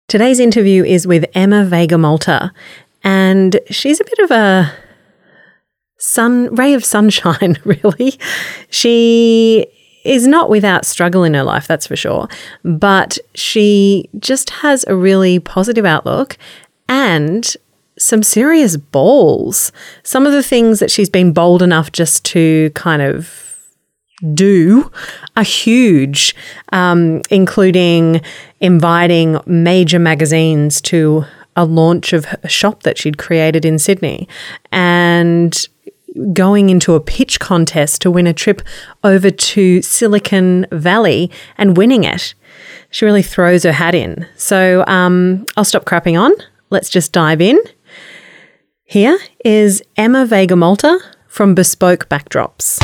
Today's interview is with Emma Vega Malta, and she's a bit of a ray of sunshine, really. She is not without struggle in her life, that's for sure, but she just has a really positive outlook and some serious balls. Some of the things that she's been bold enough just to kind of do are huge, including inviting major magazines to a launch of a shop that she'd created in Sydney and going into a pitch contest to win a trip over to Silicon Valley and winning it. She really throws her hat in. So I'll stop crapping on. Let's just dive in. Here is Emma Vega Malta from Bespoke Backdrops.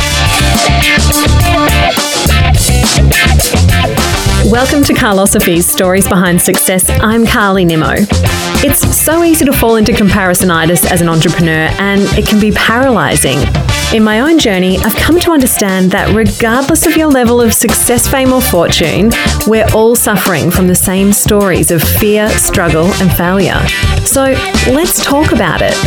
Welcome to Carlosophy's Stories Behind Success. I'm Carly Nimmo. It's so easy to fall into comparisonitis as an entrepreneur, and it can be paralysing. In my own journey, I've come to understand that regardless of your level of success, fame or fortune, we're all suffering from the same stories of fear, struggle and failure. So let's talk about it.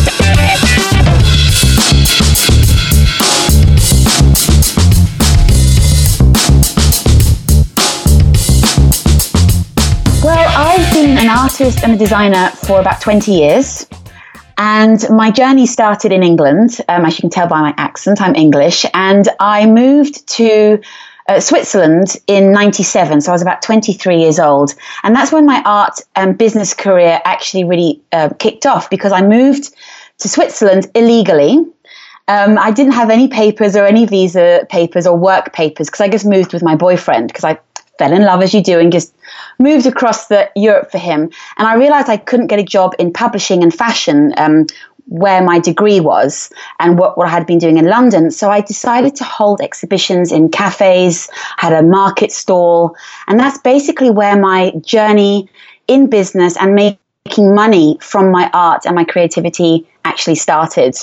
Well, I've been an artist and a designer for about 20 years. And my journey started in England. As you can tell by my accent, I'm English. And I moved to Switzerland in 97. So I was about 23 years old. And that's when my art and business career actually really kicked off, because I moved to Switzerland illegally. I didn't have any papers or any visa papers or work papers, because I just moved with my boyfriend, because I fell in love, as you do, and just moved across Europe for him. And I realized I couldn't get a job in publishing and fashion where my degree was and what I had been doing in London. So I decided to hold exhibitions in cafes, had a market stall. And that's basically where my journey in business and making money from my art and my creativity actually started.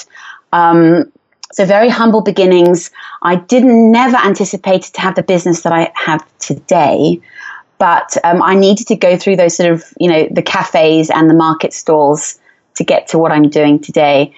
So very humble beginnings. I never anticipated to have the business that I have today, but I needed to go through those sort of, the cafes and the market stalls to get to what I'm doing today.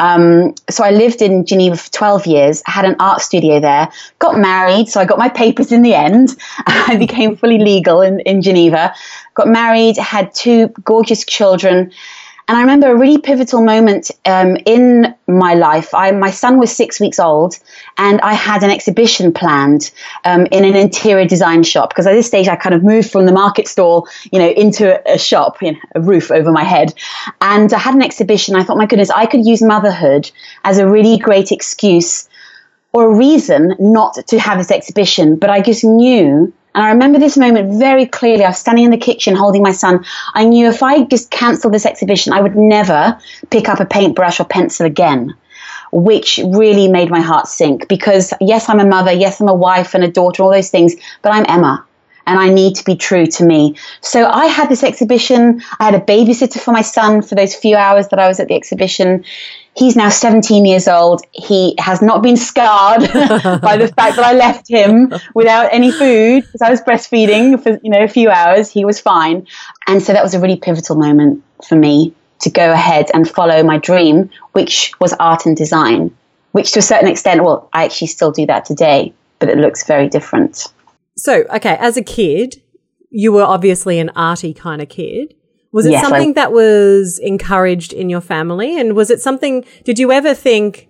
So I lived in Geneva for 12 years, had an art studio there, got married. So I got my papers in the end. I became fully legal in Geneva, got married, had 2 gorgeous children. And I remember a really pivotal moment in my life. My son was 6 weeks old, and I had an exhibition planned in an interior design shop, because at this stage I kind of moved from the market stall, into a shop, a roof over my head. And I had an exhibition. I thought, my goodness, I could use motherhood as a really great excuse or a reason not to have this exhibition. But I just knew. And I remember this moment very clearly. I was standing in the kitchen holding my son. I knew if I just cancelled this exhibition, I would never pick up a paintbrush or pencil again, which really made my heart sink. Because yes, I'm a mother. Yes, I'm a wife and a daughter, all those things. But I'm Emma, and I need to be true to me. So I had this exhibition. I had a babysitter for my son for those few hours that I was at the exhibition. He's now 17 years old. He has not been scarred by the fact that I left him without any food, because I was breastfeeding for a few hours. He was fine. And so that was a really pivotal moment for me to go ahead and follow my dream, which was art and design, which to a certain extent, well, I actually still do that today, but it looks very different. So, okay, as a kid, you were obviously an arty kind of kid. Was it something that was encouraged in your family? And was it something, did you ever think,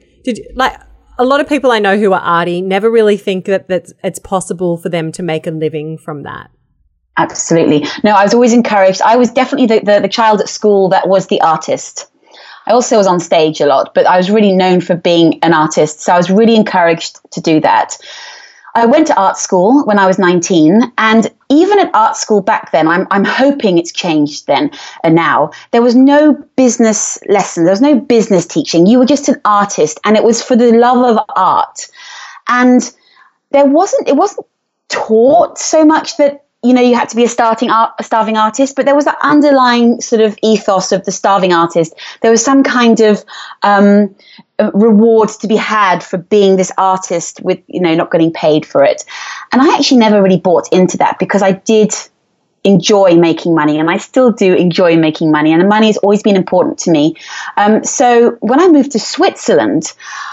a lot of people I know who are arty never really think that it's possible for them to make a living from that? Absolutely. No, I was always encouraged. I was definitely the child at school that was the artist. I also was on stage a lot, but I was really known for being an artist. So I was really encouraged to do that. I went to art school when I was 19, and even at art school back then, I'm hoping it's changed then and now. There was no business lesson. There was no business teaching. You were just an artist, and it was for the love of art. And it wasn't taught so much that, you had to be a starving artist, but there was that underlying sort of ethos of the starving artist. There was some kind of rewards to be had for being this artist with, not getting paid for it. And I actually never really bought into that, because I did enjoy making money, and I still do enjoy making money, and money has always been important to me. So when I moved to Switzerland,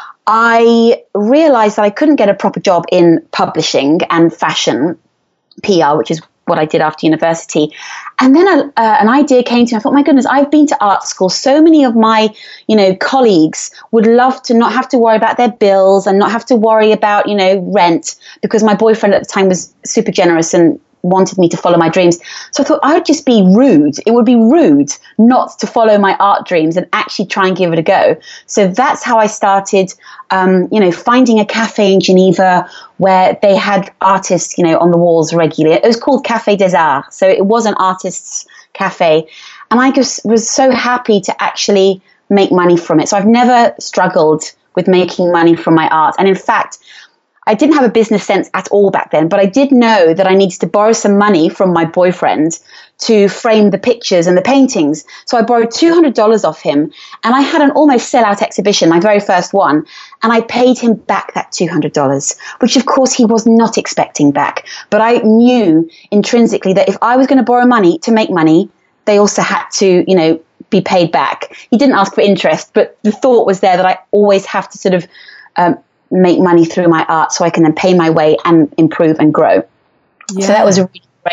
I realized that I couldn't get a proper job in publishing and fashion PR, which is what I did after university. And then an idea came to me. I thought, my goodness, I've been to art school. So many of my, colleagues would love to not have to worry about their bills and not have to worry about, rent, because my boyfriend at the time was super generous and wanted me to follow my dreams. So I thought I would just be rude. It would be rude not to follow my art dreams and actually try and give it a go. So that's how I started, finding a cafe in Geneva where they had artists, on the walls regularly. It was called Café des Arts. So it was an artist's cafe. And I just was so happy to actually make money from it. So I've never struggled with making money from my art. And in fact, I didn't have a business sense at all back then, but I did know that I needed to borrow some money from my boyfriend to frame the pictures and the paintings. So I borrowed $200 off him, and I had an almost sellout exhibition, my very first one, and I paid him back that $200, which of course he was not expecting back. But I knew intrinsically that if I was going to borrow money to make money, they also had to, be paid back. He didn't ask for interest, but the thought was there that I always have to sort of make money through my art so I can then pay my way and improve and grow. Yeah. So that was a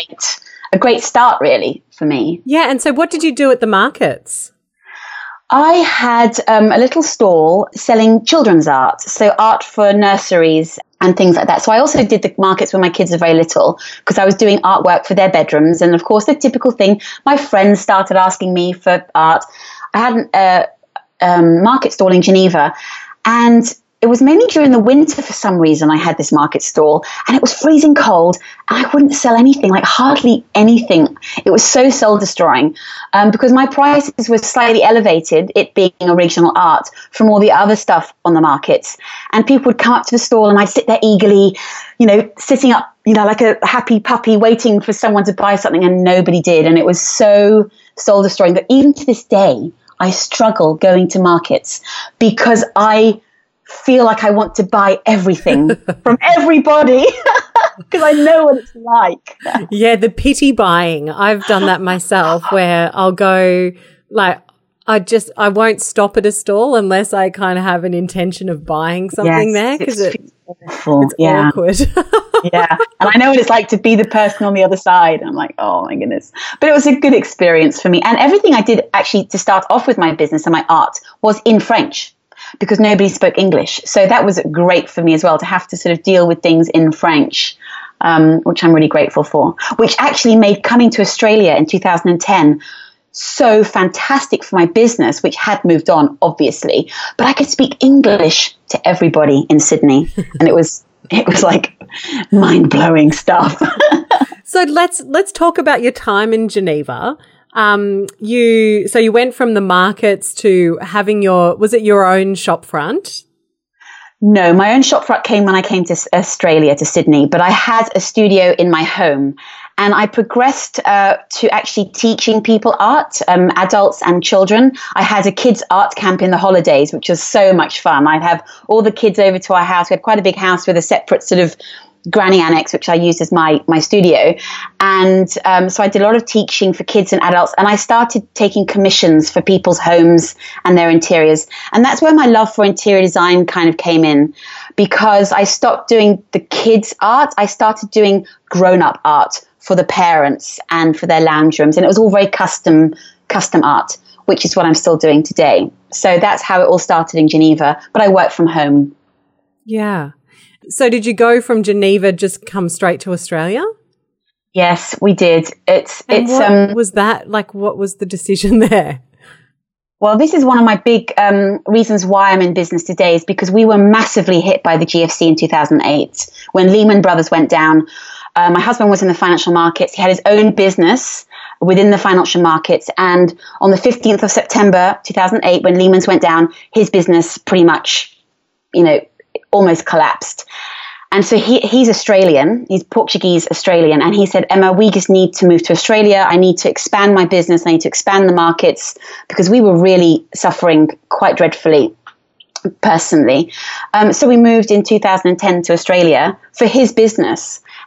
great start really for me. Yeah. And so what did you do at the markets? I had a little stall selling children's art, so art for nurseries and things like that. So I also did the markets when my kids are very little, because I was doing artwork for their bedrooms. And of course, the typical thing, my friends started asking me for art. I had a market stall in Geneva, and it was mainly during the winter for some reason I had this market stall, and it was freezing cold and I wouldn't sell anything, like hardly anything. It was so soul destroying because my prices were slightly elevated, it being original art, from all the other stuff on the markets. And people would come up to the stall and I'd sit there eagerly, sitting up, like a happy puppy waiting for someone to buy something, and nobody did. And it was so soul destroying that even to this day, I struggle going to markets because I feel like I want to buy everything from everybody because I know what it's like. Yeah, the pity buying. I've done that myself where I'll go I won't stop at a stall unless I kind of have an intention of buying something there because it's awkward. Yeah. And I know what it's like to be the person on the other side. I'm like, oh my goodness. But it was a good experience for me. And everything I did actually to start off with my business and my art was in French, because nobody spoke English. So that was great for me as well, to have to sort of deal with things in French, which I'm really grateful for, which actually made coming to Australia in 2010 so fantastic for my business, which had moved on, obviously. But I could speak English to everybody in Sydney, and it was like mind-blowing stuff. So let's talk about your time in Geneva. You went from the markets to having was it your own shop front? No, my own shop front came when I came to Australia, to Sydney, but I had a studio in my home, and I progressed to actually teaching people art, adults and children. I had a kids' art camp in the holidays, which was so much fun. I'd have all the kids over to our house. We had quite a big house with a separate sort of granny annex, which I used as my studio. And so I did a lot of teaching for kids and adults, and I started taking commissions for people's homes and their interiors. And that's where my love for interior design kind of came in, because I stopped doing the kids' art. I started doing grown-up art for the parents and for their lounge rooms. And it was all very custom art, which is what I'm still doing today. So that's how it all started in Geneva, but I work from home. Yeah. So did you go from Geneva, just come straight to Australia? Yes, we did. What was that? Like, what was the decision there? Well, this is one of my big reasons why I'm in business today, is because we were massively hit by the GFC in 2008 when Lehman Brothers went down. My husband was in the financial markets. He had his own business within the financial markets. And on the 15th of September 2008, when Lehman's went down, his business pretty much, almost collapsed. And so he's Australian, he's Portuguese Australian. And he said, Emma, we just need to move to Australia. I need to expand my business. I need to expand the markets, because we were really suffering quite dreadfully personally. So we moved in 2010 to Australia for his business.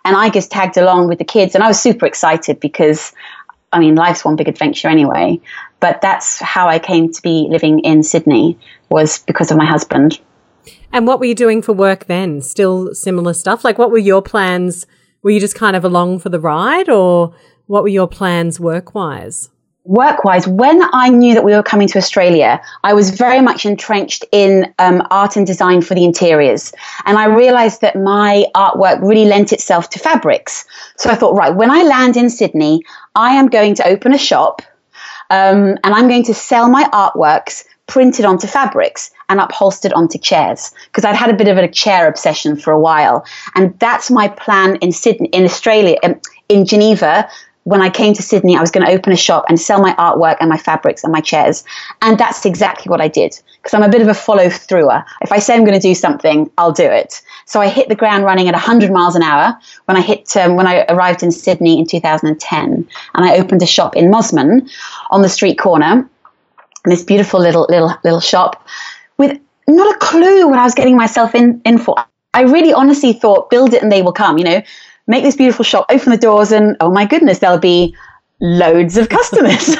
And I just tagged along with the kids, and I was super excited because, I mean, life's one big adventure anyway. But that's how I came to be living in Sydney, was because of my husband. And what were you doing for work then? Still similar stuff? Like, what were your plans? Were you just kind of along for the ride, or what were your plans work-wise? Work-wise, when I knew that we were coming to Australia, I was very much entrenched in art and design for the interiors. And I realized that my artwork really lent itself to fabrics. So I thought, right, when I land in Sydney, I am going to open a shop and I'm going to sell my artworks printed onto fabrics and upholstered onto chairs, because I'd had a bit of a chair obsession for a while. And that's my plan in Sydney, in Australia, in Geneva. When I came to Sydney, I was going to open a shop and sell my artwork and my fabrics and my chairs. And that's exactly what I did, because I'm a bit of a follow-througher. If I say I'm going to do something, I'll do it. So I hit the ground running at 100 miles an hour when I arrived in Sydney in 2010. And I opened a shop in Mosman on the street corner, this beautiful little shop, with not a clue what I was getting myself in for. I really honestly thought, build it and they will come, make this beautiful shop, open the doors, and oh my goodness, there'll be loads of customers.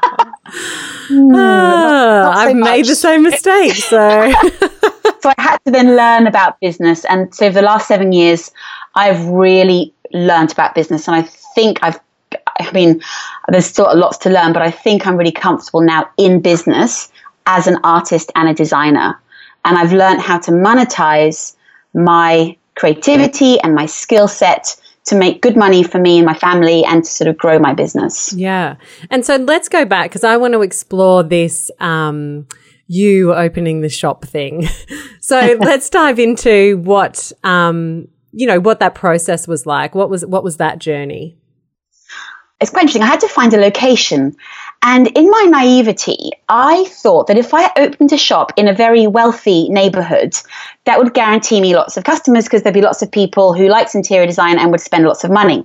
I've made the same mistake. So. So I had to then learn about business. And so for the last 7 years, I've really learned about business. And I think there's still lots to learn, but I think I'm really comfortable now in business as an artist and a designer. And I've learned how to monetize my creativity and my skill set to make good money for me and my family and to sort of grow my business. Yeah. And so let's go back, because I want to explore this you opening the shop thing. So let's dive into what what that process was like. What was that journey? It's quite interesting. I had to find a location. And in my naivety, I thought that if I opened a shop in a very wealthy neighborhood, that would guarantee me lots of customers, because there'd be lots of people who liked interior design and would spend lots of money.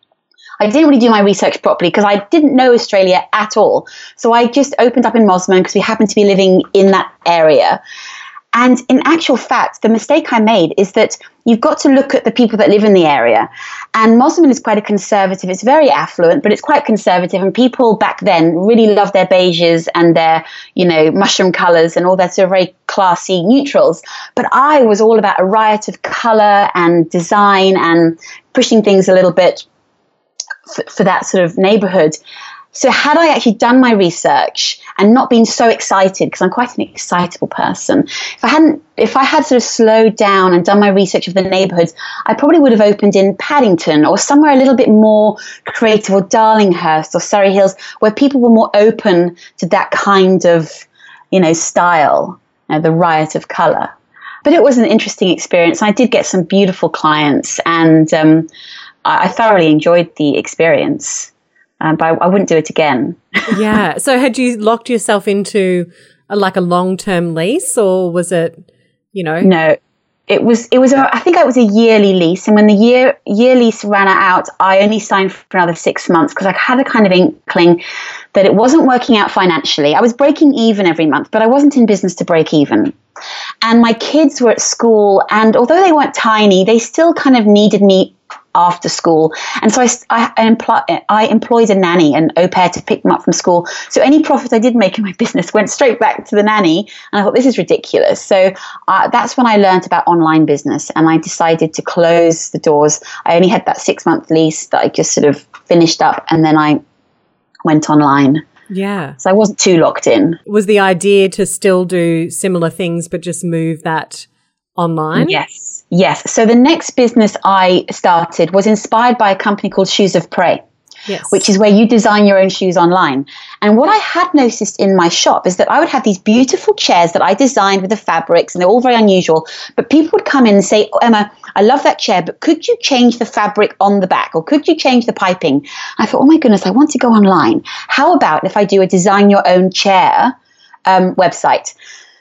I didn't really do my research properly because I didn't know Australia at all. So I just opened up in Mosman because we happened to be living in that area. And in actual fact, the mistake I made is that you've got to look at the people that live in the area. And Mosman is quite a conservative. It's very affluent, but it's quite conservative. And people back then really loved their beiges and their, mushroom colors and all their sort of very classy neutrals. But I was all about a riot of color and design and pushing things a little bit for that sort of neighborhood. So had I actually done my research and not been so excited, because I'm quite an excitable person, if I had sort of slowed down and done my research of the neighborhoods, I probably would have opened in Paddington or somewhere a little bit more creative, or Darlinghurst or Surrey Hills, where people were more open to that kind of, style, the riot of color. But it was an interesting experience. I did get some beautiful clients, and I thoroughly enjoyed the experience. But I wouldn't do it again. Yeah. So had you locked yourself into a long-term lease, or was it, No, it was. I think it was a yearly lease, and when the year lease ran out, I only signed for another 6 months because I had a kind of inkling that it wasn't working out financially. I was breaking even every month, but I wasn't in business to break even. And my kids were at school, and although they weren't tiny, they still kind of needed me after school. And so I employed a nanny, an au pair, to pick them up from school. So any profit I did make in my business went straight back to the nanny. And I thought, this is ridiculous. So that's when I learned about online business, and I decided to close the doors. I only had that 6-month lease that I just sort of finished up, and then I went online. Yeah. So I wasn't too locked in. Was the idea to still do similar things but just move that online? Yes. So the next business I started was inspired by a company called Shoes of Prey. Yes. Which is where you design your own shoes online. And what I had noticed in my shop is that I would have these beautiful chairs that I designed with the fabrics, and they're all very unusual. But people would come in and say, "Oh, Emma, I love that chair, but could you change the fabric on the back, or could you change the piping?" I thought, oh my goodness, I want to go online. How about if I do a design your own chair website?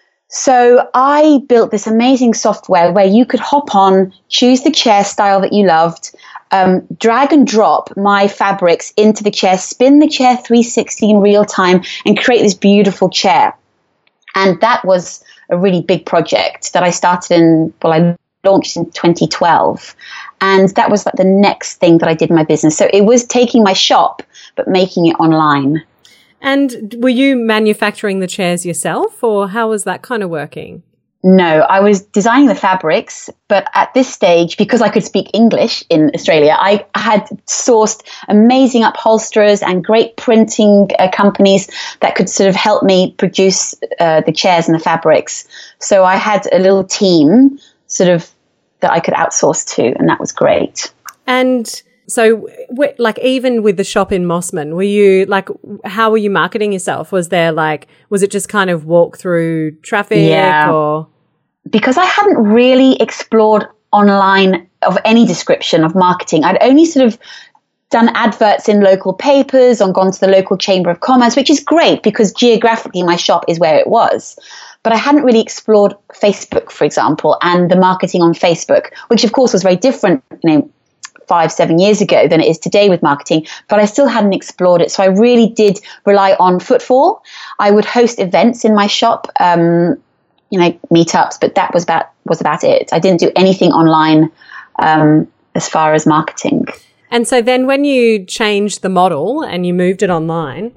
So I built this amazing software where you could hop on, choose the chair style that you loved, drag and drop my fabrics into the chair, spin the chair 360 in real time, and create this beautiful chair. And that was a really big project that I started in, I launched in 2012. And that was like the next thing that I did in my business. So it was taking my shop, but making it online. And were you manufacturing the chairs yourself, or how was that kind of working? No, I was designing the fabrics, but at this stage, because I could speak English in Australia, I had sourced amazing upholsterers and great printing companies that could sort of help me produce the chairs and the fabrics. So I had a little team sort of that I could outsource to, and that was great. And so, like, even with the shop in Mossman, were you like, how were you marketing yourself? Was it just kind of walk through traffic or? Because I hadn't really explored online of any description of marketing. I'd only sort of done adverts in local papers or gone to the local Chamber of Commerce, which is great because geographically my shop is where it was. But I hadn't really explored Facebook, for example, and the marketing on Facebook, which of course was very different, 5-7 years ago than it is today with marketing, but I still hadn't explored it. So I really did rely on footfall. I would host events in my shop, meetups, but that was about it. I didn't do anything online as far as marketing. And so then when you changed the model and you moved it online,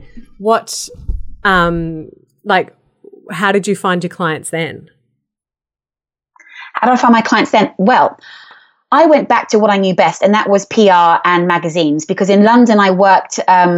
how did you find your clients then? How did I find my clients then? Well, I went back to what I knew best, and that was PR and magazines, because in London I worked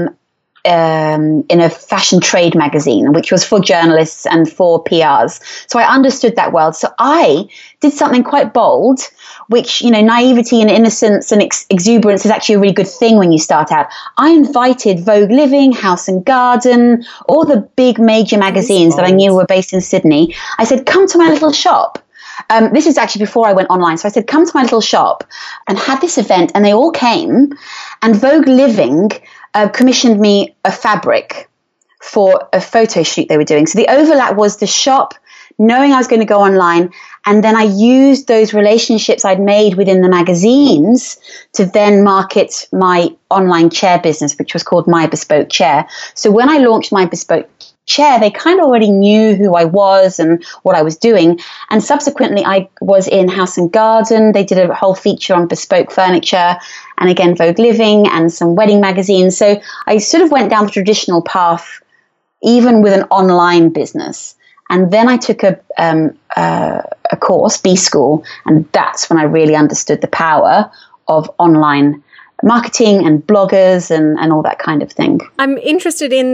in a fashion trade magazine, which was for journalists and for PRs. So I understood that world. So I did something quite bold, which, naivety and innocence and exuberance is actually a really good thing when you start out. I invited Vogue Living, House and Garden, all the big major magazines that I knew were based in Sydney. I said, come to my little shop. This is actually before I went online. So I said, come to my little shop, and had this event, and they all came, and Vogue Living commissioned me a fabric for a photo shoot they were doing. So the overlap was the shop knowing I was going to go online, and then I used those relationships I'd made within the magazines to then market my online chair business, which was called My Bespoke Chair. So when I launched My Bespoke Chair, they kind of already knew who I was and what I was doing. And subsequently, I was in House and Garden. They did a whole feature on bespoke furniture, and again, Vogue Living and some wedding magazines. So I sort of went down the traditional path, even with an online business. And then I took a course, B School, and that's when I really understood the power of online marketing and bloggers and all that kind of thing. I'm interested in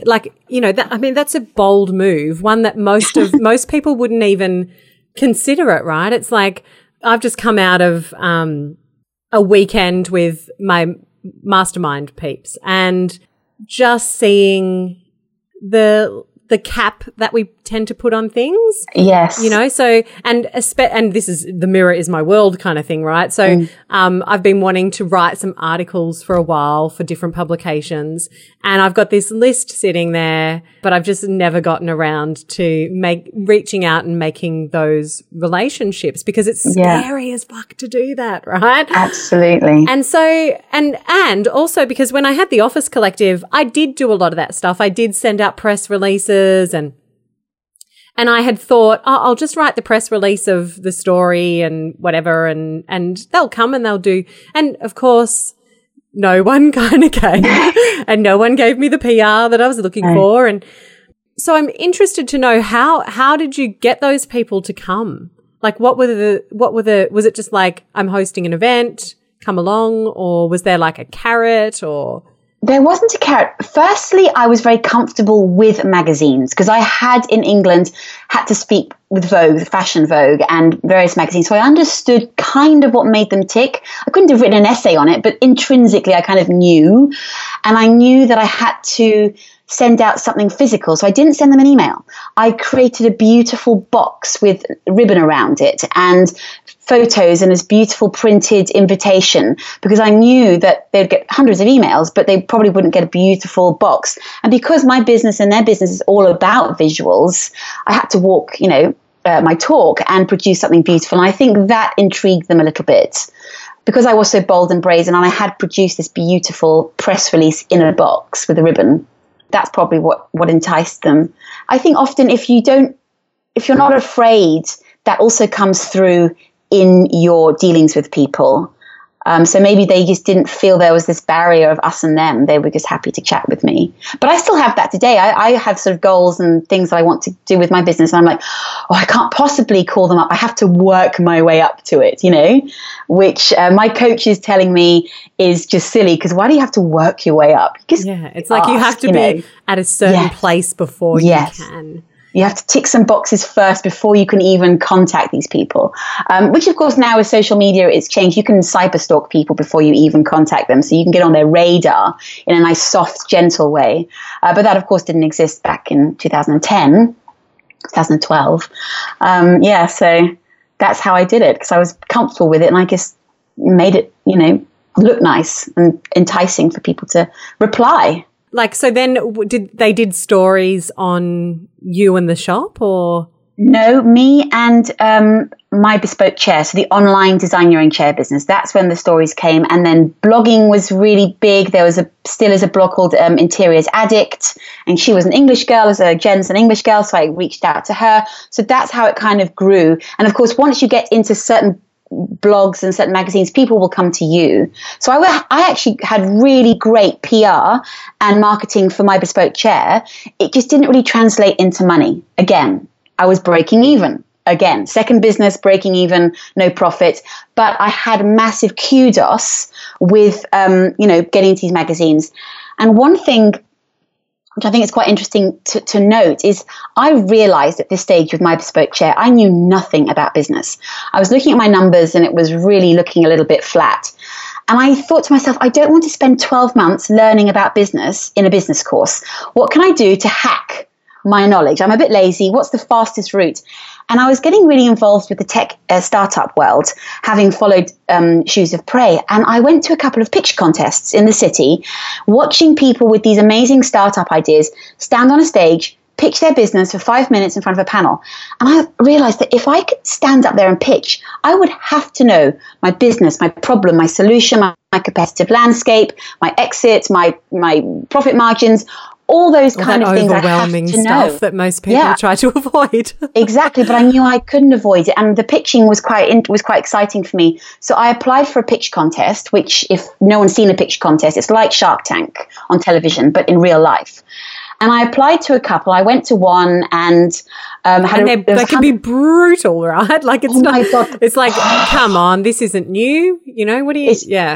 that's a bold move, one that most people wouldn't even consider it, right? It's like I've just come out of a weekend with my mastermind peeps, and just seeing the cap that we tend to put on things. Yes. So, and this is the mirror is my world kind of thing, right? So, I've been wanting to write some articles for a while for different publications, and I've got this list sitting there, but I've just never gotten around to reaching out and making those relationships, because it's scary as fuck to do that, right? Absolutely. And so, and also because when I had the Office Collective, I did do a lot of that stuff. I did send out press releases, and I had thought, I'll just write the press release of the story and whatever, and they'll come and they'll do. And of course, no one kind of came and no one gave me the PR that I was looking for. And so I'm interested to know how did you get those people to come? Like was it just like, I'm hosting an event, come along, or was there like a carrot or? There wasn't a carrot. Firstly, I was very comfortable with magazines because I had in England had to speak with Vogue, Fashion Vogue, and various magazines. So I understood kind of what made them tick. I couldn't have written an essay on it, but intrinsically I kind of knew. And I knew that I had to send out something physical. So I didn't send them an email. I created a beautiful box with ribbon around it and photos and this beautiful printed invitation, because I knew that they'd get hundreds of emails, but they probably wouldn't get a beautiful box. And because my business and their business is all about visuals, I had to walk, my talk and produce something beautiful. And I think that intrigued them a little bit, because I was so bold and brazen, and I had produced this beautiful press release in a box with a ribbon. That's probably what enticed them. I think often if you're not afraid, that also comes through in your dealings with people. So maybe they just didn't feel there was this barrier of us and them. They were just happy to chat with me. But I still have that today. I have sort of goals and things that I want to do with my business. And I'm like, oh, I can't possibly call them up. I have to work my way up to it, which my coach is telling me is just silly, because why do you have to work your way up? It's like you have to be at a certain place before you can. You have to tick some boxes first before you can even contact these people, which, of course, now with social media, it's changed. You can cyberstalk people before you even contact them. So you can get on their radar in a nice, soft, gentle way. But that, of course, didn't exist back in 2010, 2012. So that's how I did it, because I was comfortable with it, and I just made it, look nice and enticing for people to reply. Like, so then did stories on you and the shop, or? No, me and My Bespoke Chair, so the online design your own chair business. That's when the stories came. And then blogging was really big. There was still is a blog called Interiors Addict, and she was an English girl, Jen's an English girl, so I reached out to her. So that's how it kind of grew. And of course, once you get into certain blogs and certain magazines, people will come to you. So I actually had really great PR and marketing for My Bespoke Chair. It just didn't really translate into money. Again, I was breaking even. Again, second business, breaking even, no profit. But I had massive kudos with, getting into these magazines. And one thing which I think is quite interesting to note, is I realized at this stage with My Bespoke Chair, I knew nothing about business. I was looking at my numbers and it was really looking a little bit flat. And I thought to myself, I don't want to spend 12 months learning about business in a business course. What can I do to hack my knowledge? I'm a bit lazy. What's the fastest route? And I was getting really involved with the tech startup world, having followed Shoes of Prey. And I went to a couple of pitch contests in the city, watching people with these amazing startup ideas stand on a stage, pitch their business for 5 minutes in front of a panel. And I realized that if I could stand up there and pitch, I would have to know my business, my problem, my solution, my competitive landscape, my exit, my profit margins, all those kind of things. Overwhelming stuff that most people try to avoid. Exactly, but I knew I couldn't avoid it, and the pitching was quite exciting for me. So I applied for a pitch contest, which, if no one's seen a pitch contest, it's like Shark Tank on television, but in real life. And I applied to a couple. I went to one and they can be brutal, right? Like it's my God. It's like, come on, this isn't new. What do you?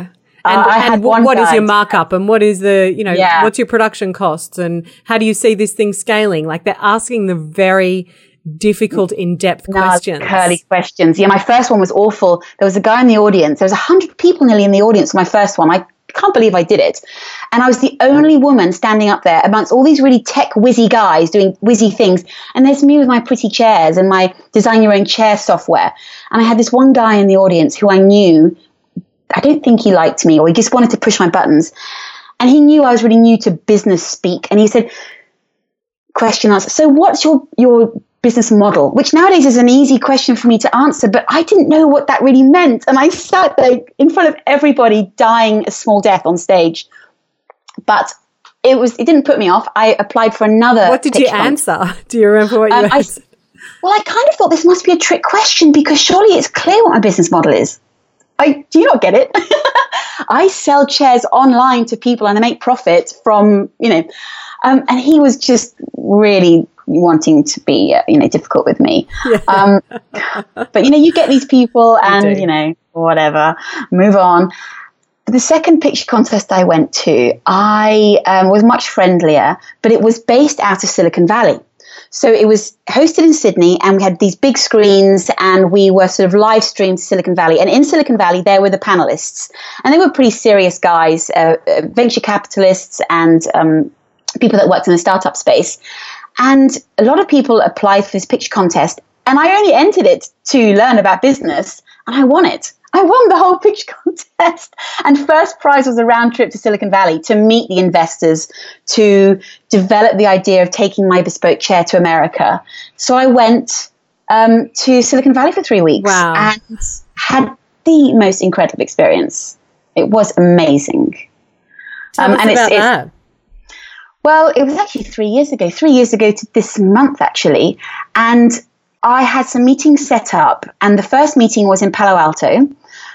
And what is your markup, and what is the, what's your production costs, and how do you see this thing scaling? Like, they're asking the very difficult, in-depth questions. Curly questions. Yeah, my first one was awful. There was a guy in the audience. There was 100 people nearly in the audience for my first one. I can't believe I did it. And I was the only woman standing up there amongst all these really tech whizzy guys doing whizzy things. And there's me with my pretty chairs and my design your own chair software. And I had this one guy in the audience who I knew, I don't think he liked me, or he just wanted to push my buttons. And he knew I was really new to business speak. And he said, question answer. So what's your business model? Which nowadays is an easy question for me to answer, but I didn't know what that really meant. And I sat there in front of everybody dying a small death on stage. But it didn't put me off. I applied for another. What did you answer? Do you remember what you answered? Well, I kind of thought this must be a trick question, because surely it's clear what my business model is. Do you not get it? I sell chairs online to people and I make profit from, and he was just really wanting to be, difficult with me. Yeah. But, you get these people and, whatever, move on. The second picture contest I went to, I was much friendlier, but it was based out of Silicon Valley. So it was hosted in Sydney, and we had these big screens, and we were sort of live streamed to Silicon Valley. And in Silicon Valley, there were the panelists, and they were pretty serious guys, venture capitalists and people that worked in the startup space. And a lot of people applied for this pitch contest, and I only entered it to learn about business, and I won it. I won the whole pitch contest. And first prize was a round trip to Silicon Valley to meet the investors, to develop the idea of taking My Bespoke Chair to America. So I went to Silicon Valley for 3 weeks. Wow. And had the most incredible experience. It was amazing. Tell us about that. Well, it was actually 3 years ago to this month, actually. And I had some meetings set up, and the first meeting was in Palo Alto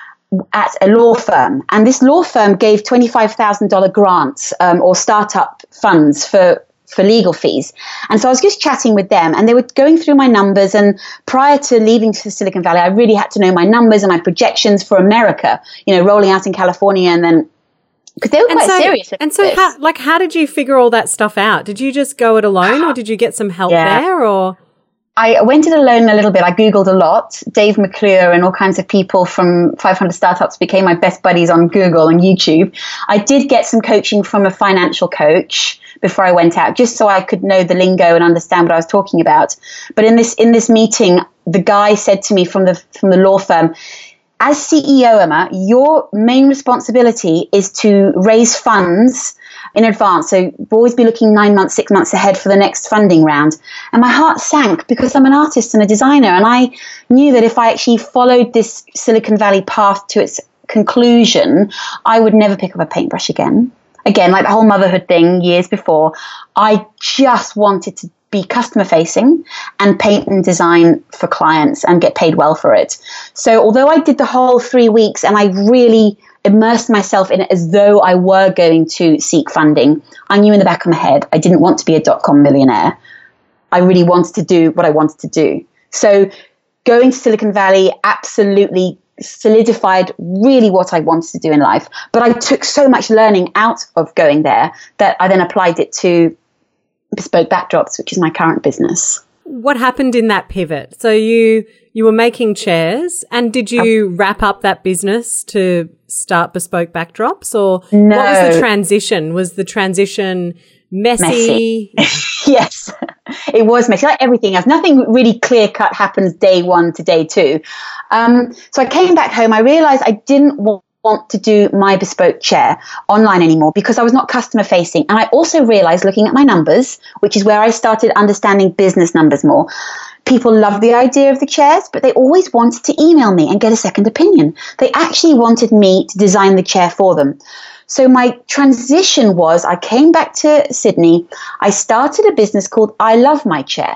at a law firm. And this law firm gave $25,000 grants or startup funds for legal fees. And so I was just chatting with them, and they were going through my numbers. And prior to leaving for Silicon Valley, I really had to know my numbers and my projections for America, rolling out in California, and then because they were quite serious. And so how did you figure all that stuff out? Did you just go it alone, or did you get some help there, or? I went it alone a little bit. I Googled a lot. Dave McClure and all kinds of people from 500 Startups became my best buddies on Google and YouTube. I did get some coaching from a financial coach before I went out, just so I could know the lingo and understand what I was talking about. But in this meeting, the guy said to me from the law firm, as CEO, Emma, your main responsibility is to raise funds in advance. So always be looking 9 months, 6 months ahead for the next funding round. And my heart sank because I'm an artist and a designer. And I knew that if I actually followed this Silicon Valley path to its conclusion, I would never pick up a paintbrush again. Again, like the whole motherhood thing years before, I just wanted to be customer facing and paint and design for clients and get paid well for it. So although I did the whole 3 weeks and I really immersed myself in it as though I were going to seek funding, I knew in the back of my head I didn't want to be a dot-com millionaire. I really wanted to do what I wanted to do. So going to Silicon Valley absolutely solidified really what I wanted to do in life. But I took so much learning out of going there that I then applied it to Bespoke Backdrops, which is my current business. What happened in that pivot? So you were making chairs, and did you wrap up that business to start Bespoke Backdrops, or no. What was the transition? Was the transition messy? Yes, it was messy, like everything else. Nothing really clear cut happens day one to day two. So I came back home. I realized I didn't want to do my bespoke chair online anymore because I was not customer facing. And I also realized, looking at my numbers, which is where I started understanding business numbers more, people loved the idea of the chairs, but they always wanted to email me and get a second opinion. They actually wanted me to design the chair for them. So my transition was, I came back to Sydney. I started a business called I Love My Chair.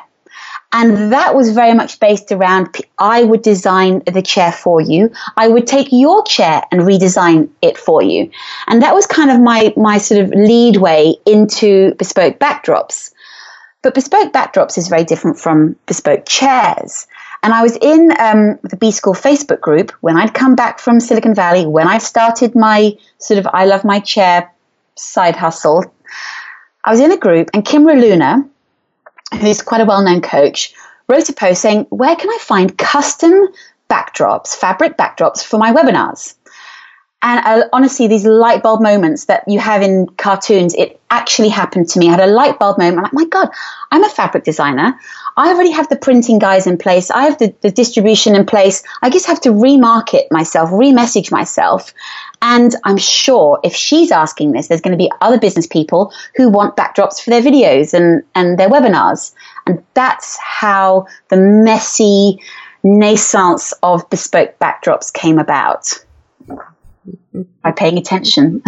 And that was very much based around, I would design the chair for you. I would take your chair and redesign it for you. And that was kind of my sort of lead way into Bespoke Backdrops. But Bespoke Backdrops is very different from Bespoke Chairs. And I was in the B School Facebook group when I'd come back from Silicon Valley, when I started my sort of I Love My Chair side hustle. I was in a group, and Kimra Luna, who's quite a well-known coach, wrote a post saying, where can I find custom backdrops, fabric backdrops for my webinars? And honestly, these light bulb moments that you have in cartoons, it actually happened to me. I had a light bulb moment. I'm like, my God, I'm a fabric designer. I already have the printing guys in place. I have the distribution in place. I just have to remarket myself, remessage myself. And I'm sure if she's asking this, there's going to be other business people who want backdrops for their videos and their webinars. And that's how the messy naissance of Bespoke Backdrops came about. By paying attention.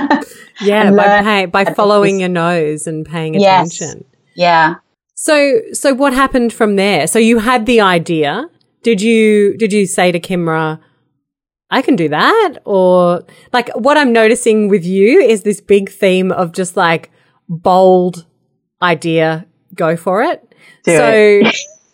Yeah, by following your nose and paying attention. Yeah. So what happened from there? So you had the idea. Did you say to Kimra, I can do that? Or like what I'm noticing with you is this big theme of just like bold idea, go for it. So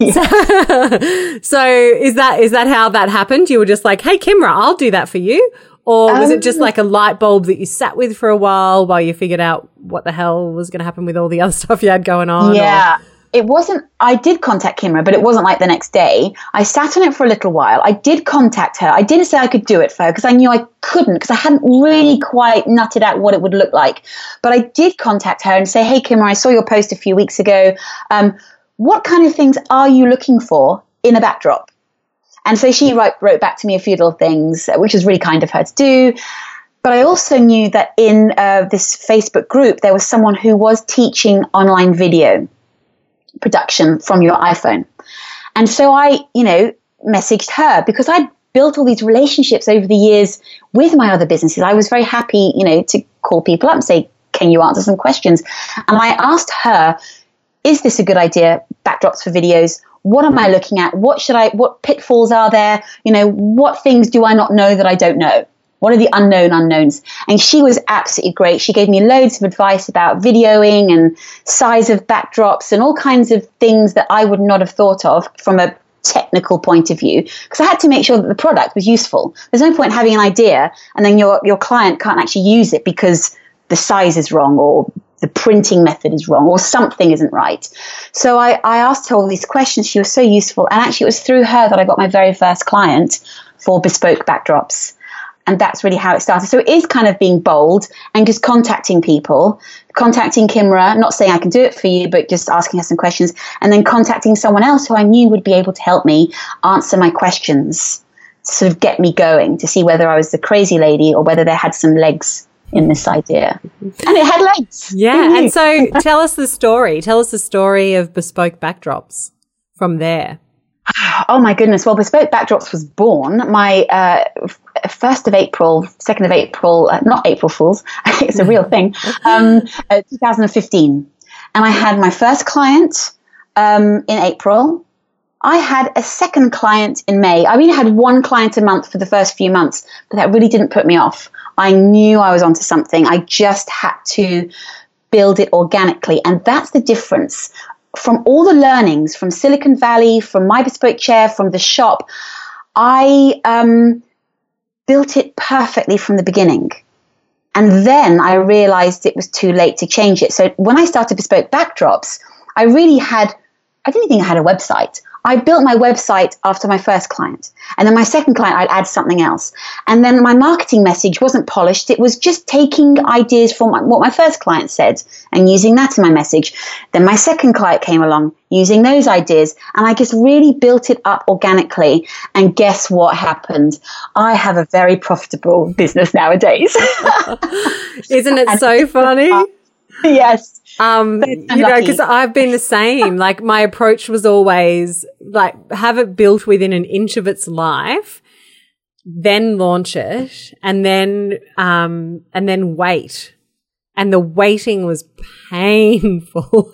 is that how that happened? You were just like, hey, Kimra, I'll do that for you. Or was it just like a light bulb that you sat with for a while you figured out what the hell was going to happen with all the other stuff you had going on? Yeah. It wasn't, I did contact Kimra, but it wasn't like the next day. I sat on it for a little while. I did contact her. I didn't say I could do it for her because I knew I couldn't, because I hadn't really quite nutted out what it would look like. But I did contact her and say, hey, Kimra, I saw your post a few weeks ago. What kind of things are you looking for in a backdrop? And so she wrote back to me a few little things, which was really kind of her to do. But I also knew that in this Facebook group, there was someone who was teaching online video production from your iPhone. And so I, messaged her because I'd built all these relationships over the years with my other businesses. I was very happy, to call people up and say, can you answer some questions? And I asked her, is this a good idea? Backdrops for videos. What am I looking at? What pitfalls are there? What things do I not know that I don't know? What are the unknown unknowns? And she was absolutely great. She gave me loads of advice about videoing and size of backdrops and all kinds of things that I would not have thought of from a technical point of view, because I had to make sure that the product was useful. There's no point having an idea and then your client can't actually use it because the size is wrong or the printing method is wrong or something isn't right. So I asked her all these questions. She was so useful. And actually it was through her that I got my very first client for bespoke backdrops. And that's really how it started. So it is kind of being bold and just contacting people, contacting Kimra, not saying I can do it for you, but just asking her some questions, and then contacting someone else who I knew would be able to help me answer my questions, to sort of get me going, to see whether I was the crazy lady or whether there had some legs in this idea. And it had legs. Yeah. And so tell us the story. Tell us the story of Bespoke Backdrops from there. Oh my goodness. Well, Bespoke Backdrops was born my 1st of April, 2nd of April, not April Fools, it's a real thing, 2015. And I had my first client in April. I had a second client in May. I really had one client a month for the first few months, but that really didn't put me off. I knew I was onto something. I just had to build it organically. And that's the difference. From all the learnings from Silicon Valley, from my bespoke chair, from the shop, I built it perfectly from the beginning. And then I realized it was too late to change it. So when I started Bespoke Backdrops, I didn't think I had a website. I built my website after my first client. And then my second client, I'd add something else. And then my marketing message wasn't polished. It was just taking ideas from what my first client said and using that in my message. Then my second client came along using those ideas. And I just really built it up organically. And guess what happened? I have a very profitable business nowadays. Isn't it so funny? Yes. Because I've been the same. Like my approach was always like have it built within an inch of its life, then launch it, and then wait. And the waiting was painful.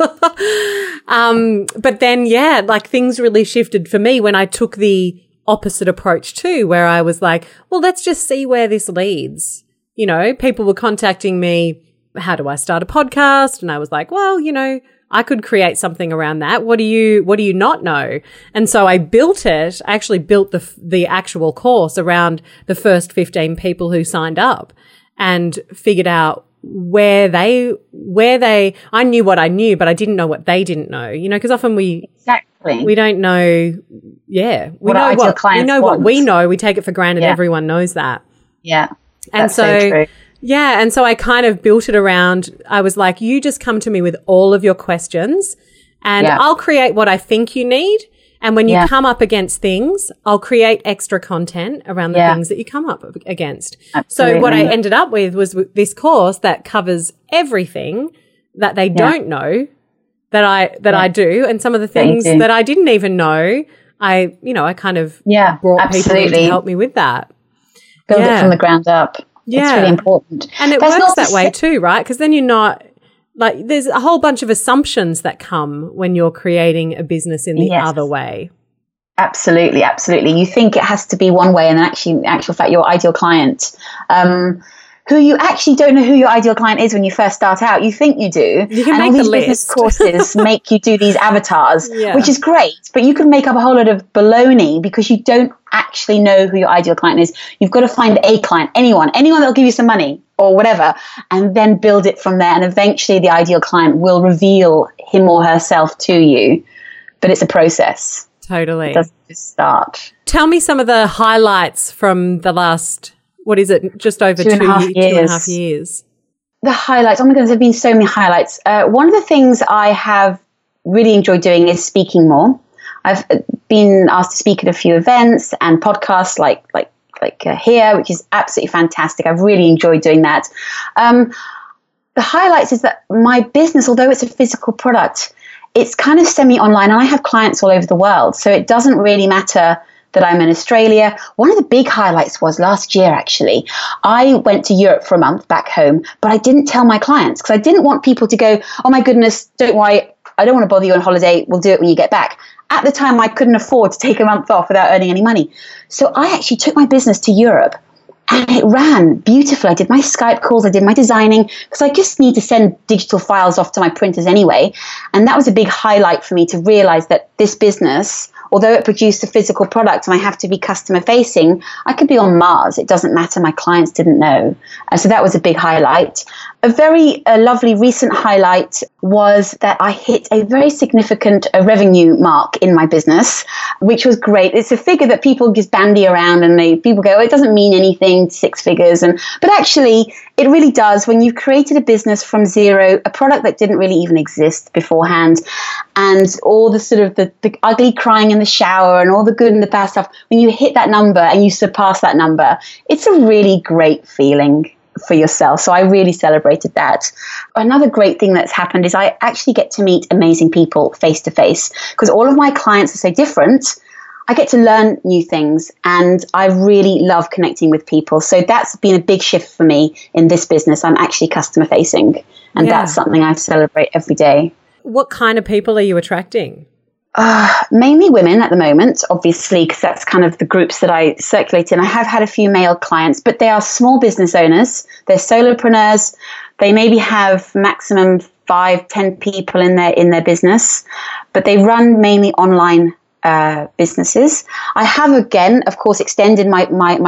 But then, like things really shifted for me when I took the opposite approach too, where I was like, well, let's just see where this leads. People were contacting me. How do I start a podcast? And I was like, well, I could create something around that. What do you not know? And so I built it. I actually built the actual course around the first 15 people who signed up and figured out where they, I knew what I knew, but I didn't know what they didn't know, because often we don't know. Yeah. We know what we know. We take it for granted. Yeah. Everyone knows that. Yeah. And so true. Yeah. And so I kind of built it around, I was like, you just come to me with all of your questions and I'll create what I think you need. And when you come up against things, I'll create extra content around the things that you come up against. Absolutely. So what I ended up with was this course that covers everything that they don't know that I do. And some of the things that I didn't even know, I kind of brought people in to help me with that. Build it from the ground up. Yeah. It's really important. And it works that way too, right? Because then you're not like there's a whole bunch of assumptions that come when you're creating a business in the other way. Absolutely, absolutely. You think it has to be one way and actually in actual fact your ideal client who you actually don't know who your ideal client is when you first start out. You think you do. You can and make all these the list. Business courses make you do these avatars, which is great. But you can make up a whole lot of baloney because you don't actually know who your ideal client is. You've got to find a client, anyone that'll give you some money or whatever, and then build it from there. And eventually the ideal client will reveal him or herself to you. But it's a process. Totally. It doesn't just start. Tell me some of the highlights from the last, what is it, just over 2.5 years? The highlights, oh my goodness, there have been so many highlights. One of the things I have really enjoyed doing is speaking more. I've been asked to speak at a few events and podcasts like here, which is absolutely fantastic. I've really enjoyed doing that. The highlights is that my business, although it's a physical product, it's kind of semi-online and I have clients all over the world. So it doesn't really matter that I'm in Australia. One of the big highlights was last year, actually. I went to Europe for a month back home, but I didn't tell my clients because I didn't want people to go, oh my goodness, don't worry, I don't want to bother you on holiday. We'll do it when you get back. At the time, I couldn't afford to take a month off without earning any money. So I actually took my business to Europe. And it ran beautifully. I did my Skype calls, I did my designing, because I just need to send digital files off to my printers anyway. And that was a big highlight for me to realize that this business, although it produced a physical product and I have to be customer facing, I could be on Mars. It doesn't matter. My clients didn't know. So that was a big highlight. A very lovely recent highlight was that I hit a very significant revenue mark in my business, which was great. It's a figure that people just bandy around and people go, oh, it doesn't mean anything, 6 figures. But actually, it really does. When you've created a business from zero, a product that didn't really even exist beforehand, and all the sort of the ugly crying in the shower and all the good and the bad stuff, when you hit that number and you surpass that number, it's a really great feeling for yourself. So I really celebrated that. Another great thing that's happened is I actually get to meet amazing people face to face, because all of my clients are so different. I get to learn new things, and I really love connecting with people. So that's been a big shift for me in this business. I'm actually customer facing, and that's something I celebrate every day. What kind of people are you attracting? Mainly women at the moment, obviously, because that's kind of the groups that I circulate in. I have had a few male clients, but they are small business owners. They're solopreneurs. They maybe have maximum 5-10 people in their business, but they run mainly online businesses. I have again, of course, extended my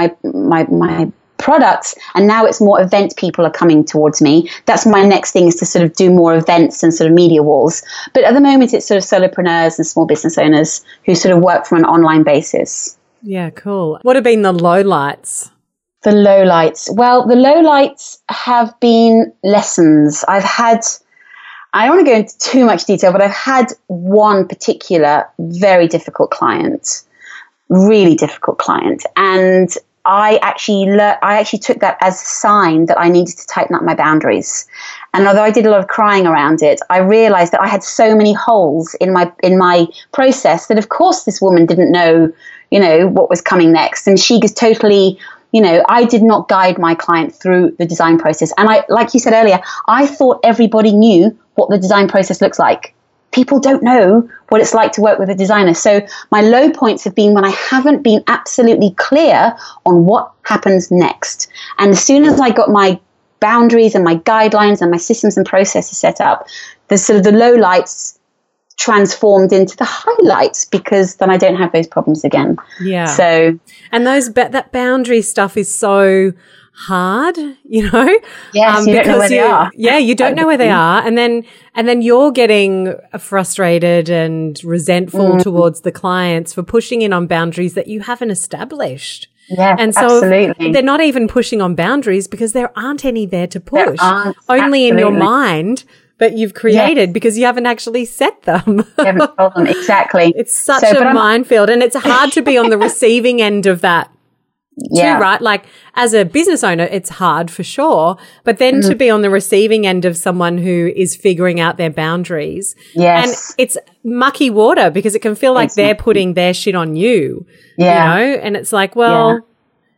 products, and now it's more event people are coming towards me. That's my next thing, is to sort of do more events and sort of media walls. But at the moment, it's sort of solopreneurs and small business owners who sort of work from an online basis. Yeah, cool. What have been the lowlights? The lowlights. Well, the lowlights have been lessons. I don't want to go into too much detail, but I've had one particular very difficult client, really difficult client. And I actually took that as a sign that I needed to tighten up my boundaries. And although I did a lot of crying around it, I realized that I had so many holes in my process that, of course, this woman didn't know, what was coming next. And she was totally, I did not guide my client through the design process. And like you said earlier, I thought everybody knew what the design process looks like. People don't know what it's like to work with a designer. So my low points have been when I haven't been absolutely clear on what happens next. And as soon as I got my boundaries and my guidelines and my systems and processes set up, the sort of the low lights transformed into the highlights, because then I don't have those problems again. Yeah. So, and that boundary stuff is so hard, Yes, you don't know where they are. Yeah, you don't know where they are. And then you're getting frustrated and resentful towards the clients for pushing in on boundaries that you haven't established. Yeah, and so absolutely. They're not even pushing on boundaries because there aren't any there to push. Only in your mind that you've created, because you haven't actually set them. You haven't told them, exactly. It's such a minefield, and it's hard to be on the receiving end of that. Too, right? Like, as a business owner, it's hard for sure. But then to be on the receiving end of someone who is figuring out their boundaries. Yes. And it's mucky water, because it can feel like they're putting their shit on you. Yeah. And it's like, well,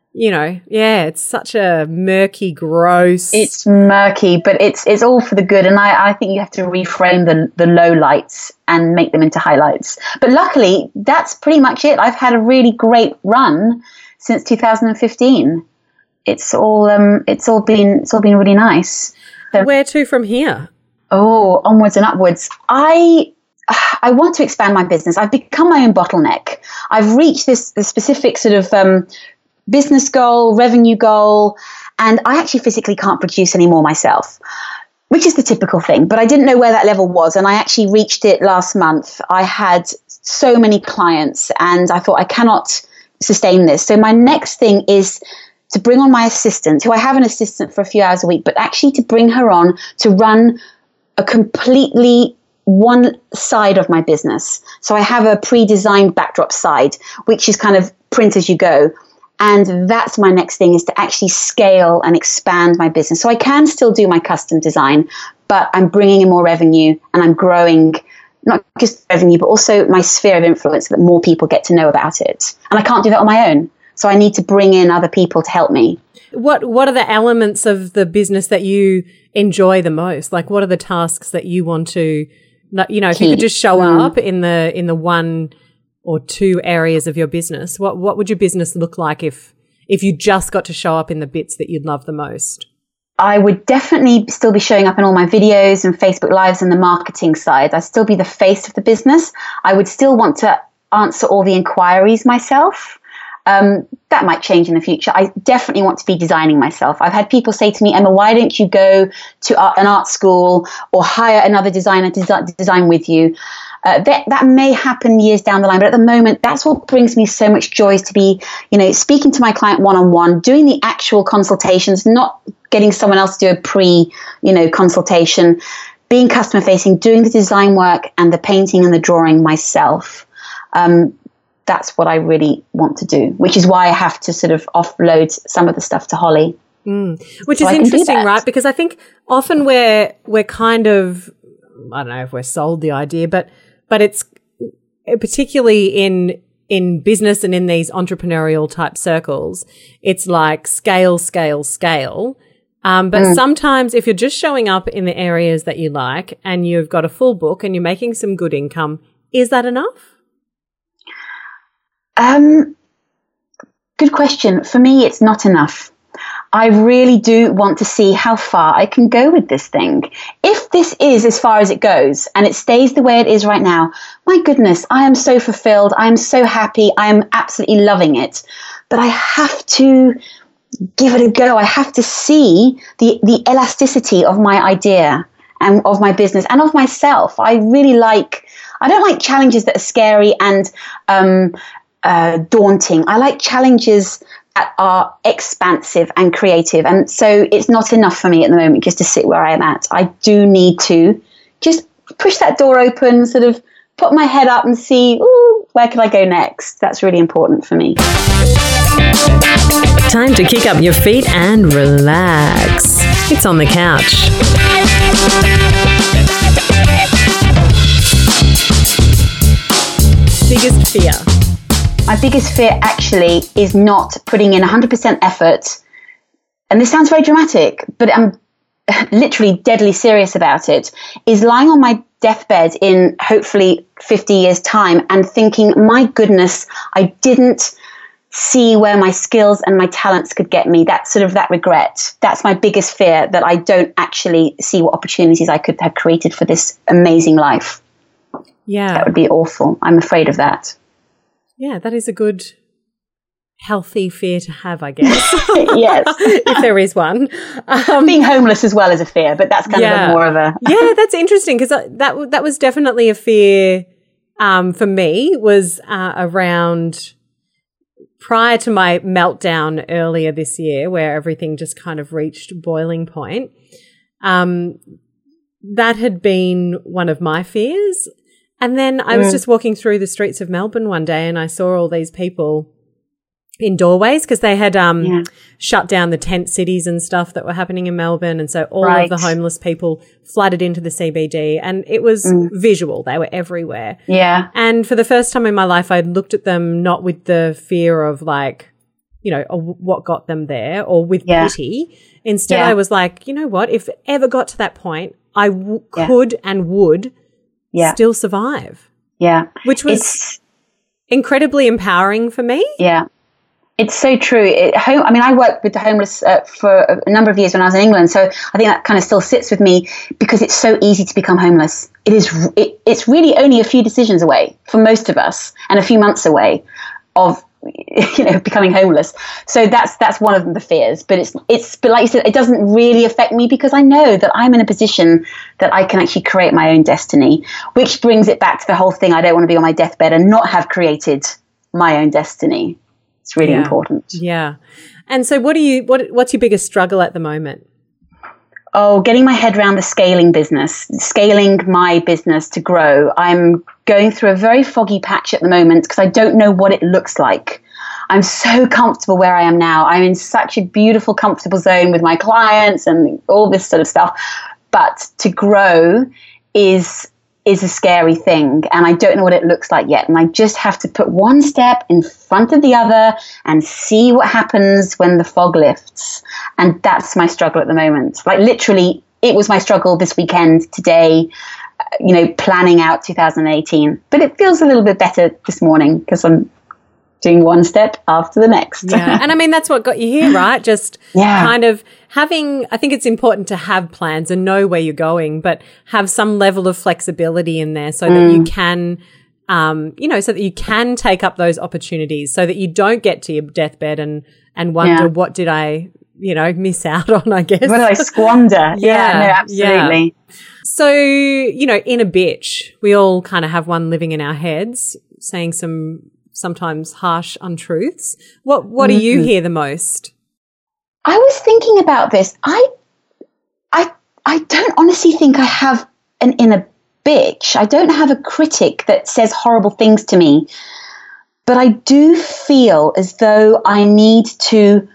it's such a murky, gross. It's murky, but it's all for the good. And I think you have to reframe the low lights and make them into highlights. But luckily, that's pretty much it. I've had a really great run since 2015. It's all been really nice. So, where to from here? Oh, onwards and upwards. I want to expand my business. I've become my own bottleneck. I've reached this specific sort of business goal, revenue goal, and I actually physically can't produce any more myself, which is the typical thing. But I didn't know where that level was, and I actually reached it last month. I had so many clients, and I thought, I cannot sustain this. So my next thing is to bring on my assistant, who I have an assistant for a few hours a week, but actually to bring her on to run a completely one side of my business. So I have a pre-designed backdrop side, which is kind of print as you go. And that's my next thing, is to actually scale and expand my business. So I can still do my custom design, but I'm bringing in more revenue, and I'm growing not just revenue, but also my sphere of influence, so that more people get to know about it. And I can't do that on my own. So I need to bring in other people to help me. What are the elements of the business that you enjoy the most? Like, what are the tasks that you want to If you could just show up in the one or two areas of your business, what would your business look like if you just got to show up in the bits that you'd love the most? I would definitely still be showing up in all my videos and Facebook Lives and the marketing side. I'd still be the face of the business. I would still want to answer all the inquiries myself. That might change in the future. I definitely want to be designing myself. I've had people say to me, Emma, why don't you go to an art school or hire another designer to design with you? That may happen years down the line, but at the moment, that's what brings me so much joy, is to be, speaking to my client one-on-one, doing the actual consultations, not getting someone else to do a consultation, being customer facing, doing the design work and the painting and the drawing myself. That's what I really want to do, which is why I have to sort of offload some of the stuff to Holly. Which is interesting, right? Because I think often we're kind of, I don't know if we're sold the idea, but it's particularly in business and in these entrepreneurial type circles, it's like scale. But sometimes if you're just showing up in the areas that you like and you've got a full book and you're making some good income, is that enough? Good question. For me, it's not enough. I really do want to see how far I can go with this thing. If this is as far as it goes and it stays the way it is right now, my goodness, I am so fulfilled. I am so happy. I am absolutely loving it. But I have to give it a go. I have to see the elasticity of my idea and of my business and of myself. I don't like challenges that are scary and daunting. I like challenges that are expansive and creative. And so it's not enough for me at the moment just to sit where I am at. I do need to just push that door open, sort of put my head up and see, where can I go next? That's really important for me. Time to kick up your feet and relax. It's On the Couch. Biggest fear? My biggest fear actually is not putting in 100% effort. And this sounds very dramatic, but I'm literally deadly serious about it, is lying on my deathbed in hopefully 50 years' time and thinking, my goodness, I didn't see where my skills and my talents could get me. That regret. That's my biggest fear, that I don't actually see what opportunities I could have created for this amazing life. Yeah. That would be awful. I'm afraid of that. Yeah, that is a good, healthy fear to have, I guess. Yes. If there is one. Being homeless as well as a fear, but that's kind of more of a... Yeah, that's interesting, because that was definitely a fear for me, was around prior to my meltdown earlier this year, where everything just kind of reached boiling point. That had been one of my fears. And then I was just walking through the streets of Melbourne one day and I saw all these people in doorways, because they had shut down the tent cities and stuff that were happening in Melbourne. And so all of the homeless people flooded into the CBD, and it was visual. They were everywhere. Yeah. And for the first time in my life, I looked at them not with the fear of what got them there, or with pity. Instead, I was like, you know what? If it ever got to that point, I could and would still survive. Yeah. Which was incredibly empowering for me. Yeah. It's so true. I worked with the homeless for a number of years when I was in England, so I think that kind of still sits with me, because it's so easy to become homeless. It's really only a few decisions away for most of us, and a few months away of becoming homeless. So that's one of the fears. But but like you said, it doesn't really affect me, because I know that I'm in a position that I can actually create my own destiny, which brings it back to the whole thing. I don't want to be on my deathbed and not have created my own destiny. It's really important. Yeah. And so what's your biggest struggle at the moment? Oh, getting my head around scaling my business to grow. I'm going through a very foggy patch at the moment, because I don't know what it looks like. I'm so comfortable where I am now. I'm in such a beautiful, comfortable zone with my clients and all this sort of stuff. But to grow is a scary thing, and I don't know what it looks like yet. And I just have to put one step in front of the other and see what happens when the fog lifts. And that's my struggle at the moment. Like literally, it was my struggle this weekend, today. planning out 2018. But it feels a little bit better this morning because I'm doing one step after the next. Yeah. And I mean, that's what got you here, right? Just kind of having, I think it's important to have plans and know where you're going, but have some level of flexibility in there so that you can, so that you can take up those opportunities so that you don't get to your deathbed and wonder, what did I, miss out on, I guess. What did I squander? No, absolutely. Yeah. So, in a bitch, we all kind of have one living in our heads saying some sometimes harsh untruths. What do you hear the most? I was thinking about this. I don't honestly think I have an inner bitch. I don't have a critic that says horrible things to me, but I do feel as though I need to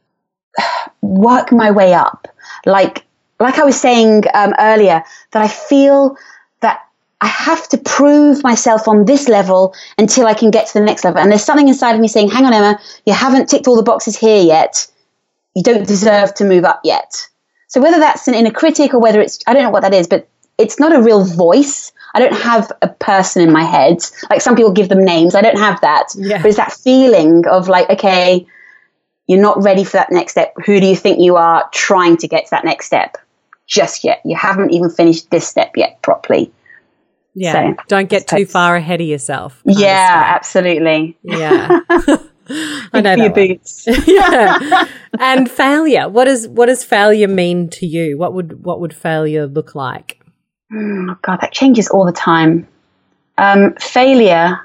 work my way up. Like I was saying earlier, that I feel that I have to prove myself on this level until I can get to the next level. And there's something inside of me saying, hang on, Emma, you haven't ticked all the boxes here yet. You don't deserve to move up yet. So whether that's an inner critic or whether it's, I don't know what that is, but it's not a real voice. I don't have a person in my head. Like some people give them names. I don't have that. Yeah. But it's that feeling of like, okay, you're not ready for that next step. Who do you think you are trying to get to that next step? Just yet. You haven't even finished this step yet properly. Yeah, so, don't get too far ahead of yourself. Yeah, absolutely. Yeah. I know your boots. Yeah. And failure. What does failure mean to you? What would failure look like? Oh God, that changes all the time. Failure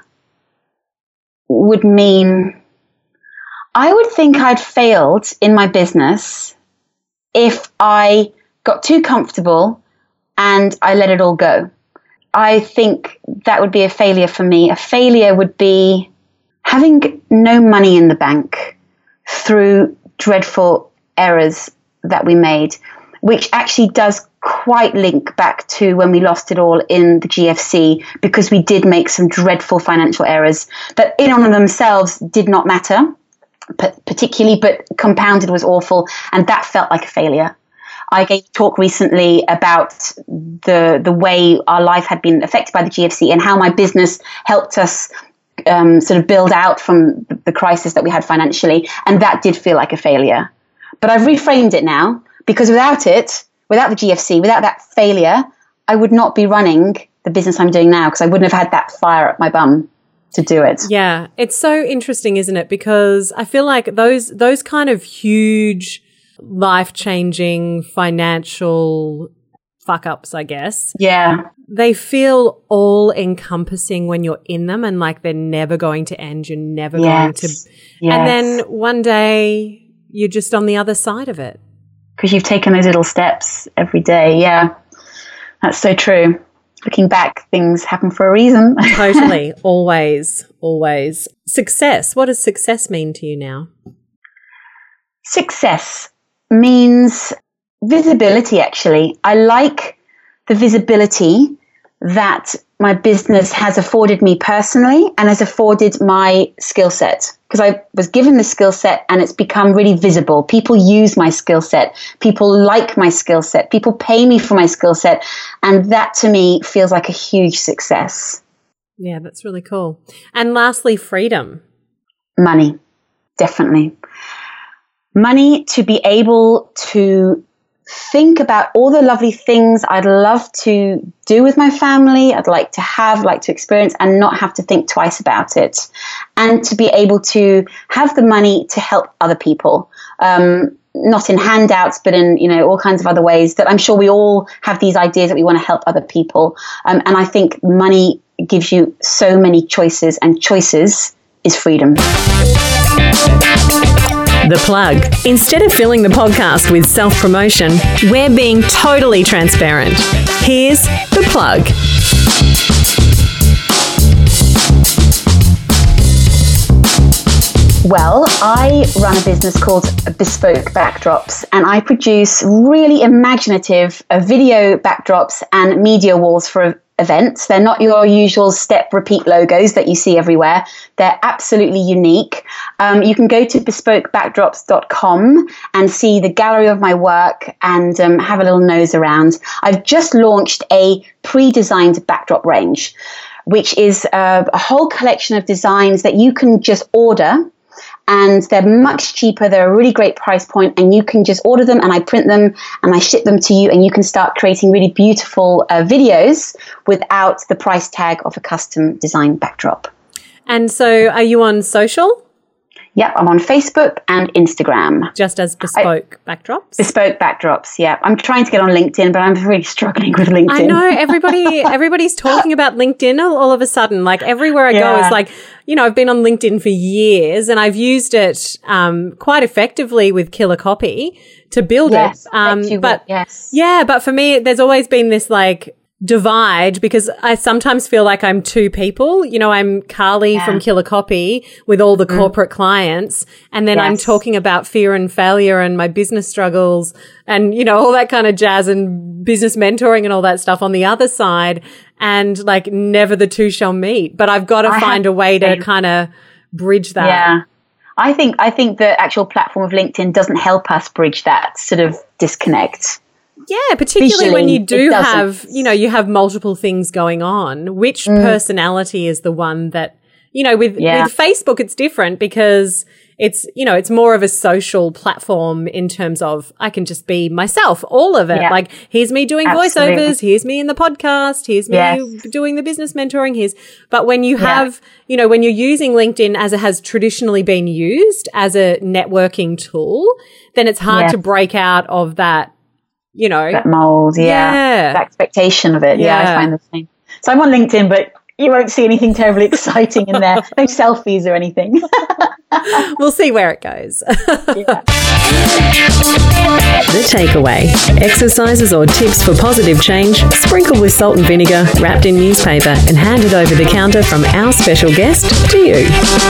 would mean I would think I'd failed in my business if I got too comfortable and I let it all go. I think that would be a failure for me. A failure would be having no money in the bank through dreadful errors that we made, which actually does quite link back to when we lost it all in the GFC, because we did make some dreadful financial errors that in and of themselves did not matter particularly, but compounded was awful, and that felt like a failure. I gave a talk recently about the way our life had been affected by the GFC and how my business helped us sort of build out from the crisis that we had financially. And that did feel like a failure. But I've reframed it now, because without the GFC, without that failure, I would not be running the business I'm doing now, because I wouldn't have had that fire up my bum to do it. Yeah. It's so interesting, isn't it? Because I feel like those kind of huge life-changing financial fuck-ups, I guess. Yeah. They feel all-encompassing when you're in them, and like they're never going to end. You're never going to. Yes. And then one day you're just on the other side of it. Because you've taken those little steps every day. Yeah. That's so true. Looking back, things happen for a reason. Totally. Always. Success. What does success mean to you now? Success means visibility, actually. I like the visibility that my business has afforded me personally and has afforded my skill set, because I was given the skill set and it's become really visible. People use my skill set. People like my skill set. People pay me for my skill set. And that to me feels like a huge success. Yeah, that's really cool. And lastly, freedom. Money, definitely. Money to be able to think about all the lovely things I'd love to do with my family, I'd like to experience, and not have to think twice about it. And to be able to have the money to help other people, not in handouts, but in, all kinds of other ways that I'm sure we all have these ideas that we want to help other people. And I think money gives you so many choices, and choices is freedom. The Plug. Instead of filling the podcast with self-promotion, we're being totally transparent. Here's The Plug. Well, I run a business called Bespoke Backdrops, and I produce really imaginative video backdrops and media walls for events. They're not your usual step repeat logos that you see everywhere. They're absolutely unique. You can go to bespokebackdrops.com and see the gallery of my work and have a little nose around. I've just launched a pre-designed backdrop range, which is a whole collection of designs that you can just order. And they're much cheaper. They're a really great price point, and you can just order them and I print them and I ship them to you, and you can start creating really beautiful videos without the price tag of a custom design backdrop. And so are you on social? Yep, I'm on Facebook and Instagram. Just as Bespoke Backdrops? Bespoke Backdrops, yeah. I'm trying to get on LinkedIn, but I'm really struggling with LinkedIn. I know, everybody's talking about LinkedIn all of a sudden. Like everywhere I go, it's like, you know, I've been on LinkedIn for years and I've used it quite effectively with Killer Copy to build it. But for me, there's always been this like divide, because I sometimes feel like I'm two people. You know, I'm Carly from Killer Copy with all the corporate clients, and then I'm talking about fear and failure and my business struggles and, you know, all that kind of jazz and business mentoring and all that stuff on the other side, and like never the two shall meet. But I've got to find a way to kind of bridge that. Yeah. I think the actual platform of LinkedIn doesn't help us bridge that sort of disconnect. Yeah, particularly when you do have, you know, you have multiple things going on. Which personality is the one that, you know, with Facebook, it's different because it's, you know, it's more of a social platform in terms of I can just be myself, all of it. Yeah. Like, here's me doing voiceovers, here's me in the podcast, here's me doing the business mentoring, but when you have, you know, when you're using LinkedIn as it has traditionally been used as a networking tool, then it's hard to break out of that, you know, that mold, the expectation of it. Yeah, I find the same. So I'm on LinkedIn, but you won't see anything terribly exciting in there. No selfies or anything. We'll see where it goes. The takeaway: exercises or tips for positive change, sprinkled with salt and vinegar, wrapped in newspaper, and handed over the counter from our special guest to you.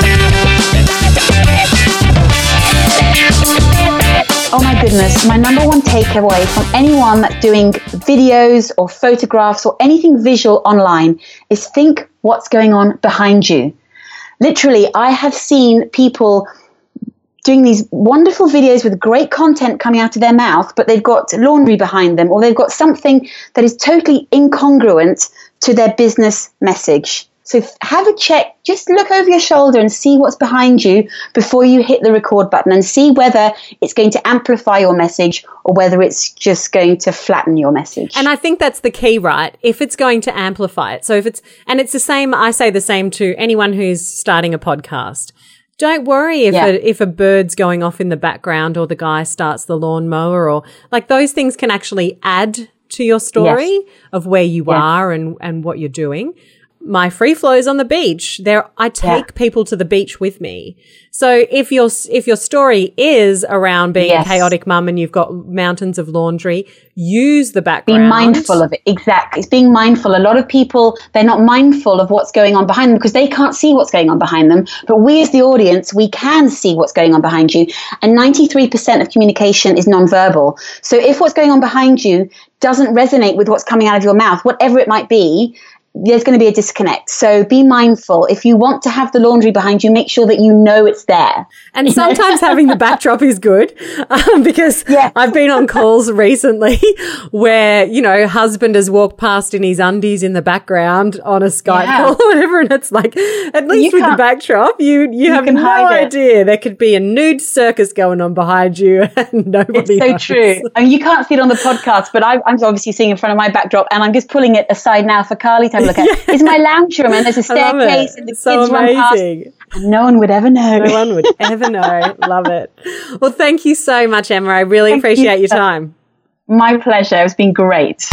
Oh my goodness, my number one takeaway from anyone that's doing videos or photographs or anything visual online is think what's going on behind you. Literally, I have seen people doing these wonderful videos with great content coming out of their mouth, but they've got laundry behind them, or they've got something that is totally incongruent to their business message. So have a check, just look over your shoulder and see what's behind you before you hit the record button, and see whether it's going to amplify your message or whether it's just going to flatten your message. And I think that's the key, right? If it's going to amplify it. So if it's the same, I say the same to anyone who's starting a podcast. Don't worry if a bird's going off in the background or the guy starts the lawnmower, or like those things can actually add to your story of where you are and what you're doing. My free flows on the beach. I take people to the beach with me. So if your story is around being a chaotic mum and you've got mountains of laundry, use the background. Be mindful of it. Exactly. It's being mindful. A lot of people, they're not mindful of what's going on behind them because they can't see what's going on behind them. But we as the audience, we can see what's going on behind you. And 93% of communication is nonverbal. So if what's going on behind you doesn't resonate with what's coming out of your mouth, whatever it might be, there's going to be a disconnect. So be mindful. If you want to have the laundry behind you, make sure that you know it's there. And sometimes having the backdrop is good because I've been on calls recently where, you know, husband has walked past in his undies in the background on a Skype call or whatever. And it's like, at least with the backdrop, you have no idea. There could be a nude circus going on behind you and nobody knows. It's so true. I mean, you can't see it on the podcast, but I'm obviously seeing in front of my backdrop, and I'm just pulling it aside now for Carly to look at. It's my lounge room, and there's a staircase and the kids run past, and no one would ever know. No one would ever know. Love it. Well, thank you so much, Emma. I really appreciate your time. My pleasure. It's been great.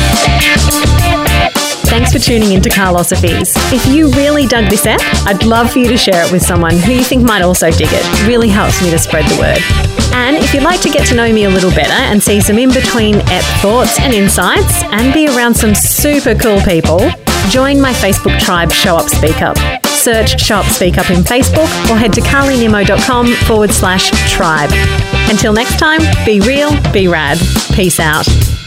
Thanks for tuning into Carlosophies. If you really dug this app, I'd love for you to share it with someone who you think might also dig it. It really helps me to spread the word. And if you'd like to get to know me a little better and see some in-between ep thoughts and insights and be around some super cool people, join my Facebook tribe, Show Up Speak Up. Search Show Up Speak Up in Facebook or head to carlynimmo.com/tribe. Until next time, be real, be rad. Peace out.